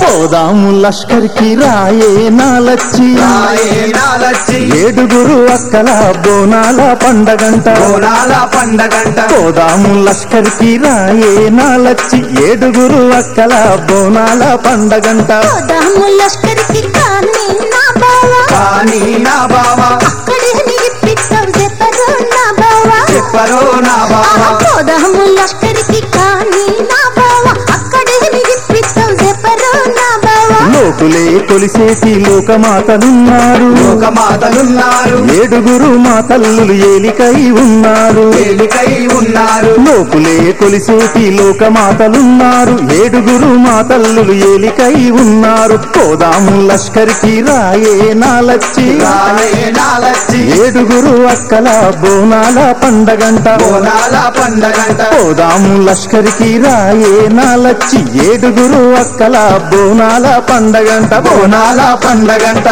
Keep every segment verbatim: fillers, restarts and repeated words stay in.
పోదాము లష్కర్కి రాయే నాలచ్చి రాయే నాలచ్చి ఏడుగురు అక్కల బోనాల పండగంట బోనాల పండగంట పోదాము లష్కర్కి రాయే నాలచ్చి ఏడుగురు అక్కల బోనాల పండగంట పోదాము లష్కర్కి కానీ నా బావా కానీ నా బావా అక్కడే నిగిపిస్తావు చెప్పరు నా బావా చెప్పరు నా బావా పోదాము లష్కర్కి కానీ నా బావా అక్కడే నిగిపిస్తావు చెప్పరు నా బావా లోకులే కొలిసేటి లోకమాతలున్నారు లోకమాతలున్నారు ఏడుగురు మా తల్లులు ఏలికై ఉన్నారు ఏలికై ఉన్నారు లోకులే కొలిసేటి లోకమాతలున్నారు ఏడుగురు మా తల్లులు ఏలికై ఉన్నారు పోదాము లష్కర్కి రాయే నాలచ్చి రాయే నాలచ్చి ఏడుగురు అక్కల బోనాల పండగంట బోనాల పండగంట పోదాము లష్కర్కి రాయే నాలచ్చి ఏడుగురు అక్కల బోనాల పండగంట బోనాల పండగంట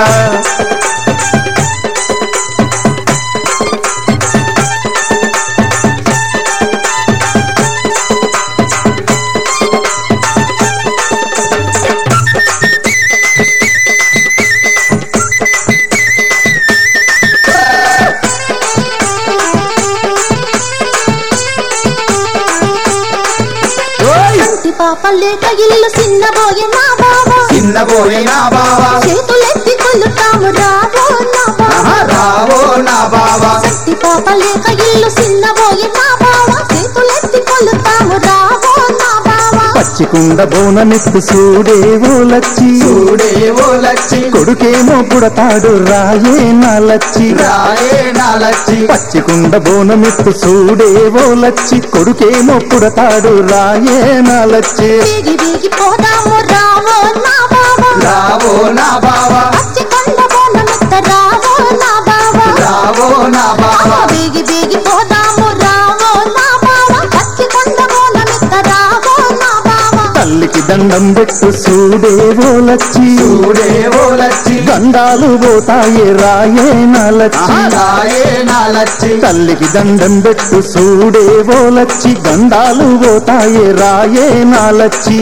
కంటి పాప లేక ఇల్లు చిన్నబోయే నా బావా చిన్నబోయే నా బావా చేతులెత్తి కొలుతాము రావో నా బావా రావో నా బావా కంటి పాప లేక ఇల్లు చిన్నబోయే నా బావా చేతులెత్తి కొలుతాము రావో నా బావా పచ్చికుండ బోనమెత్తు చూడేవో లచ్చి చూడేవో లచ్చి కొడుకేమో పుడతాడు రాయే నాలచ్చి రాయే నాలచ్చి పచ్చికుండ బోనమెత్తు చూడేవో లచ్చి కొడుకేమో పుడతాడు రాయే నాలచ్చి వేగి వేగి పోదాము రావో నా బావా రావో నా బావా పచ్చి కొండ బోనమెత్త రావో నా బావా రావో నా బావా వేగి వేగి పోదాము రావో నా బావా పచ్చి కొండ బోనమెత్త రావో నా బావా తల్లికి దండం పెట్టు చూడేవో లచ్చి చూడేవో లచ్చి దండాలు పోతాయే రాయే నాలచ్చి రాయే నాలచ్చి తల్లికి దండం పెట్టు చూడేవో లచ్చి గండాలు పోతాయే రాయే నాలచ్చి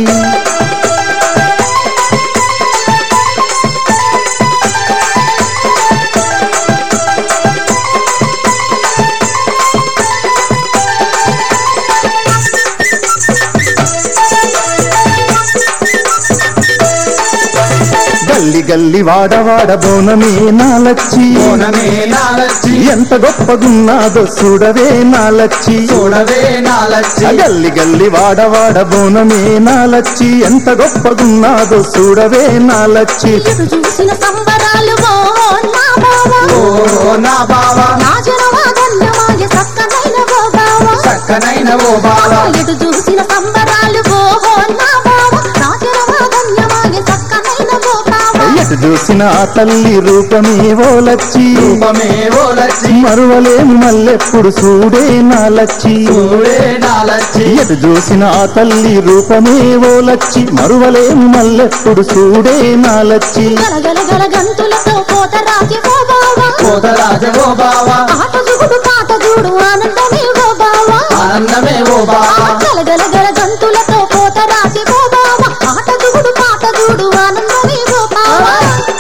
గల్లి గల్లి వాడవాడ బోనమే నాలచ్చి బోనమే నాలచ్చి ఎంత గొప్పగున్నాదో చూడవే నాలచ్చి చూడవే నాలచ్చి గల్లి గల్లి వాడవాడ బోనమే నాలచ్చి ఎంత గొప్పగున్నాదో చూడవే నాలచ్చి ఎటు చూసిన సంబరాలు ఓ నా బావా ఓ నా బావా నా జనమా ధన్యమాయ చక్కనైన ఓ బావా చక్కనైన ఓ బావా ఎటు చూసిన సంబరాలు ఓ నా బావా నా జనమా ధన్యమాయ చక్కనైన ఓ బావా ఎటు చూసిన ఆ తల్లి రూపమే ఓ లచ్చి రూపమే ఓ లచ్చి మరువలేము మల్లెప్పుడు చూడే నాలచ్చి చూడే నాలచ్చి ఎటు చూసిన ఆ తల్లి రూపమే ఓ లచ్చి మరువలేము మల్లెప్పుడు చూడే నాలచ్చి గలగల గల గంతులతో పోత రాజే ఓ బావా కోతరాజ ఓ బావా ఆట జుగుడు పాట జూడు ఆనందమే ఓ బావా ఆనందమే ఓ బావా గలగల గల గంతులతో పోత రాజే ఓ బావా ఆట జుగుడు పాట జూడు ఆనందమే ఓ బావా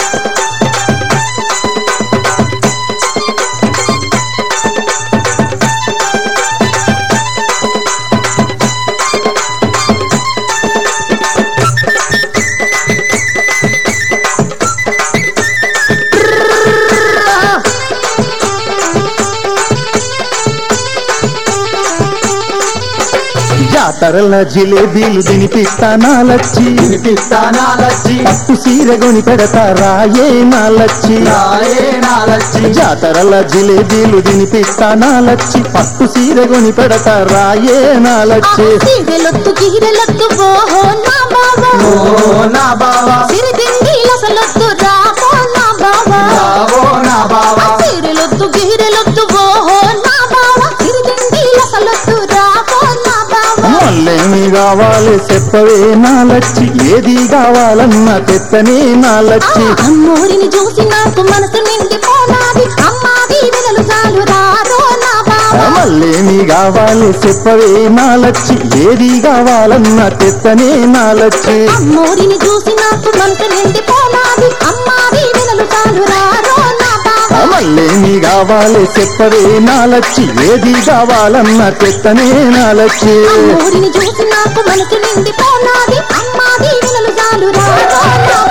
జాతరల జిలేబీలు తినిపిస్తా నాలచ్చి వినిపిస్తా నాలచ్చి పట్టు సీర గొని పెడతా రాయే నాలచ్చి రాయే నాలచ్చి జాతరల జిలేబీలు తినిపిస్తా నాలచ్చి పట్టు సీర గొని పెడతా రాయే నాలచ్చి సీరెలొత్తు గిరెలొత్తు ఓహో నా బావా ఓ నా బావా సిరిదిండి లసలొత్తు రావో నా బావా రావో నా బావా సీరెలొత్తు గిరెలొత్తు ఓహో నా బావా సిరిదిండి లసలొత్తు రావో నా బావా మళ్ళేమి కావాలి చెప్పవే నాలచ్చి ఏది కావాలన్నా తెత్తనే నాలచ్చి అమ్మోరిని చూసి నాకు మనసు నిండిపోనాది అమ్మా దీవెనలు చాలు రారో నా బావా మళ్ళేమి కావాలి చెప్పవే నాలచ్చి ఏది కావాలన్నా తెత్తనే నాలచ్చి అమ్మోరిని చూసి నాకు మనసు నిండి పోనాది అమ్మాది వినలు చాలు రారో నా బావా మళ్ళేమి కావాలి చెప్పవే నాలచ్చి ఏది కావాలన్న తెత్తనే నాలచ్చి ఊరిని చూసి నాకు మనసు నిండి పోనాది అమ్మాది వినలు చాలు రారో నా